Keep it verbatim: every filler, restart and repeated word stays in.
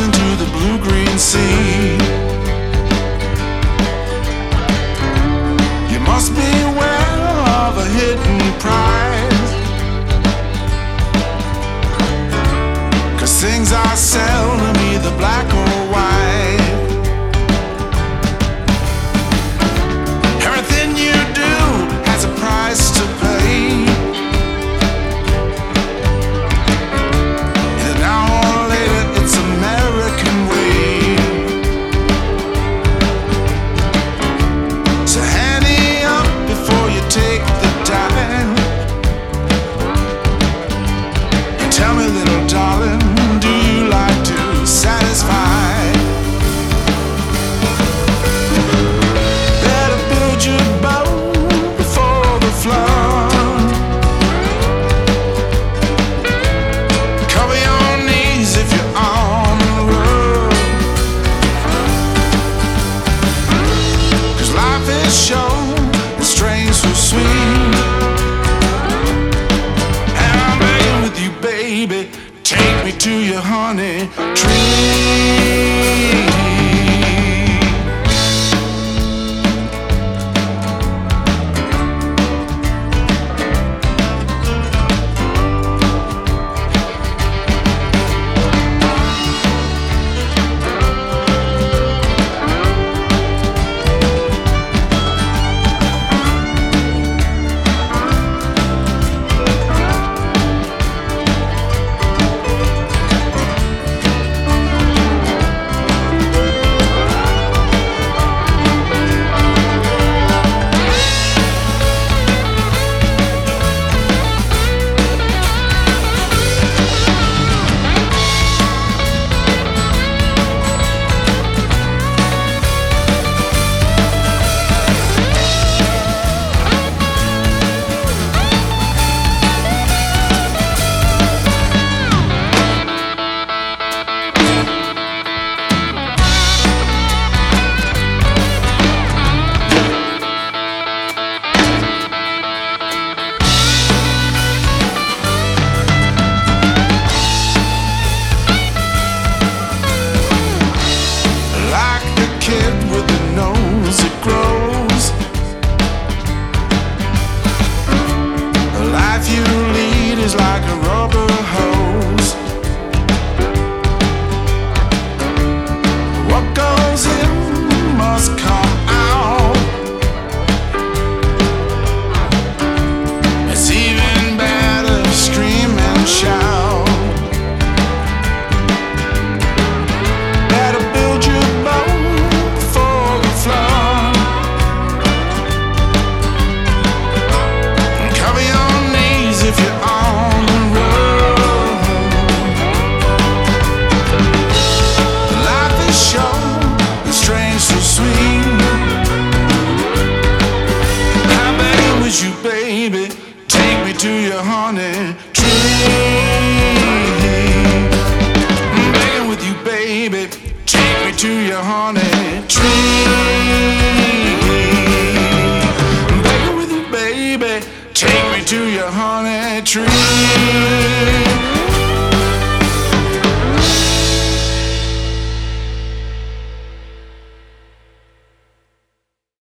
into the blue-green sea. You must be aware of a hidden prize, 'cause things are seldom either black or white. Everything you do has a price to pay. And now or later, it's American way. So handy up before you take the dive. And tell me, little darling, do you like to satisfy? Better build your boat before the flood. Cover your knees if you're on the road, 'cause life is short and strange so sweet. And I'm begging with you, baby, take me to your honey tree. Kid with the nose that grows. The life you lead is like a rubber hose. What goes in must come out. It's even better to scream and shout. Better build your boat before the flood. Cover your knees if you're on the road. Life is short and strange so sweet. I'm begging with you, baby, take me to your honey tree. I'm begging with you, baby, take me to your honey tree. I'm begging with you, baby, take me to your honey tree.